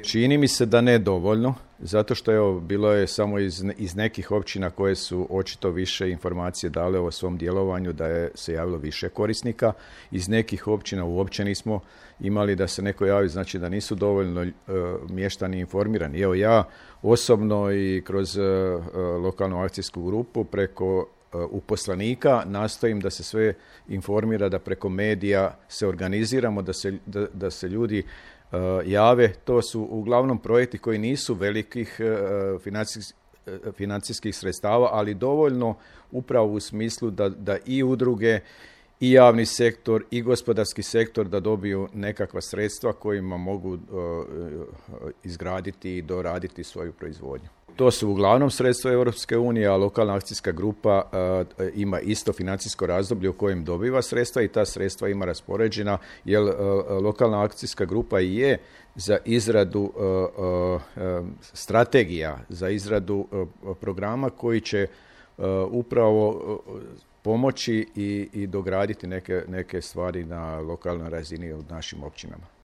Čini mi se da ne dovoljno, zato što evo, bilo je samo iz nekih općina koje su očito više informacije dale o svom djelovanju, da je se javilo više korisnika. Iz nekih općina uopće nismo imali da se neko javi, znači da nisu dovoljno mještani informirani. Evo ja osobno i kroz lokalnu akcijsku grupu preko uposlenika nastojim da se sve informira, da preko medija se organiziramo, da se ljudi jave. To su uglavnom projekti koji nisu velikih financijskih sredstava, ali dovoljno upravo u smislu da i udruge i javni sektor i gospodarski sektor da dobiju nekakva sredstva kojima mogu izgraditi i doraditi svoju proizvodnju. To su uglavnom sredstva Europske unije, a lokalna akcijska grupa ima isto financijsko razdoblje u kojem dobiva sredstva i ta sredstva ima raspoređena, jer lokalna akcijska grupa je za izradu strategija, za izradu programa koji će upravo pomoći i dograditi neke stvari na lokalnoj razini u našim općinama.